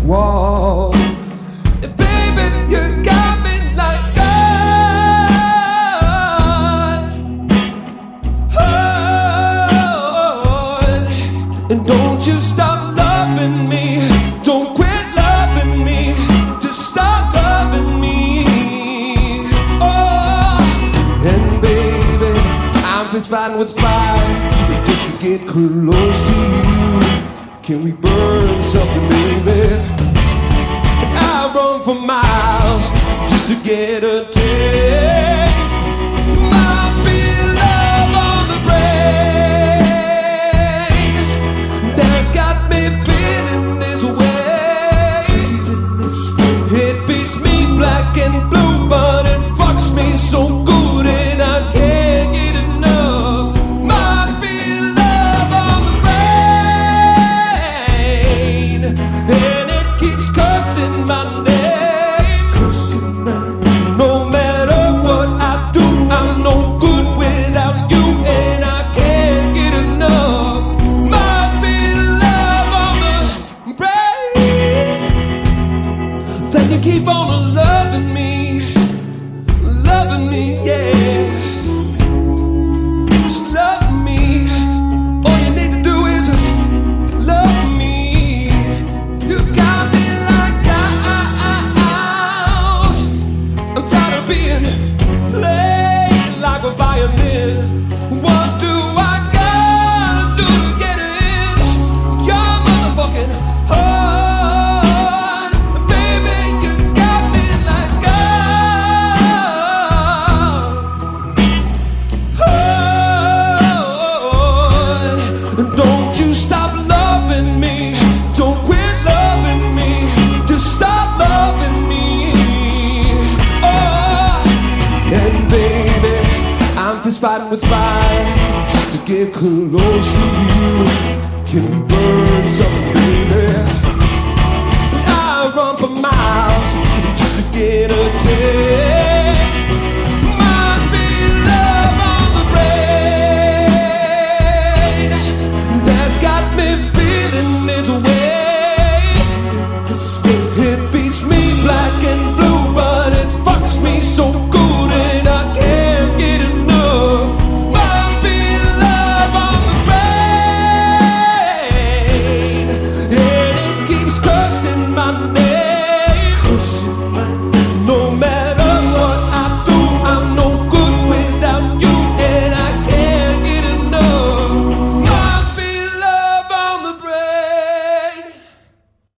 Whoa, baby, you got me like that. Oh, and don't you stop loving me. Don't quit loving me. Just stop loving me. Oh, and baby, I'm just fighting with fire just to get close to you. Can we burn something, baby? I run for miles just to get a taste. Must be love on the brain that's got me feeling this way. It beats me black and blue, but it fucks me so good and I can't get enough. Must be love on the brain, and it keeps cursing my name. No matter what I do, I'm no good without you, and I can't get enough. Must be love on the brain that you keep on loving me, yeah. Just love me. All you need to do is love me. You got me like that. I'm tired of being played like a violin. What do I gotta do to get in your motherfucking heart? Baby, you got me like that. Oh, don't you stop loving me. Don't quit loving me. Just stop loving me. Oh, and baby, fist fighting with fire just to get close to you. Can we burn